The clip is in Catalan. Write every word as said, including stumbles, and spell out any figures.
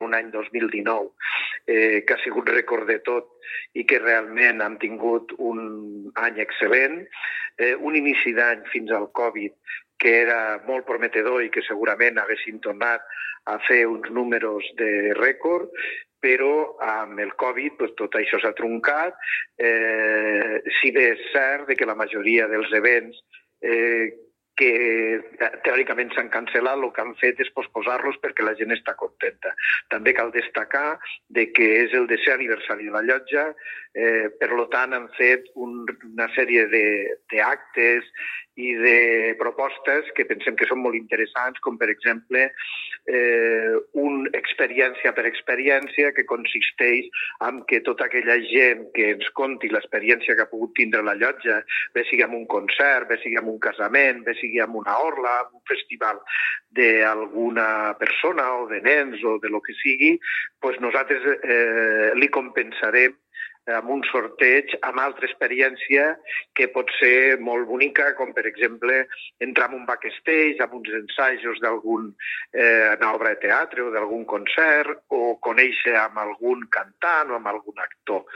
un any dos mil dinou eh, que ha sigut rècord de tot i que realment han tingut un any excel·lent, eh, un inici d'any fins al Covid que era molt prometedor i que segurament haguessin tornat a fer uns números de rècord, però amb el Covid doncs, tot això s'ha truncat. Eh, si bé és cert que la majoria dels events eh, que teòricament s'han cancel·lat, el que han fet és posposar-los perquè la gent està contenta. També cal destacar de que és el desè aniversari de la llotja, eh, per tant han fet un, una sèrie d'actes i de propostes que pensem que són molt interessants, com per exemple eh, una experiència per experiència que consisteix en que tota aquella gent que ens conti l'experiència que ha pogut tindre la llotja, bé sigui en un concert, bé sigui en un casament, bé sigui en una orla, en un festival d'alguna persona o de nens o de lo que sigui, doncs nosaltres eh, li compensarem amb un sorteig, amb altra experiència que pot ser molt bonica, com per exemple entrar en un backstage, amb uns ensajos d'alguna eh, obra de teatre o d'algun concert, o conèixer amb algun cantant o amb algun actor.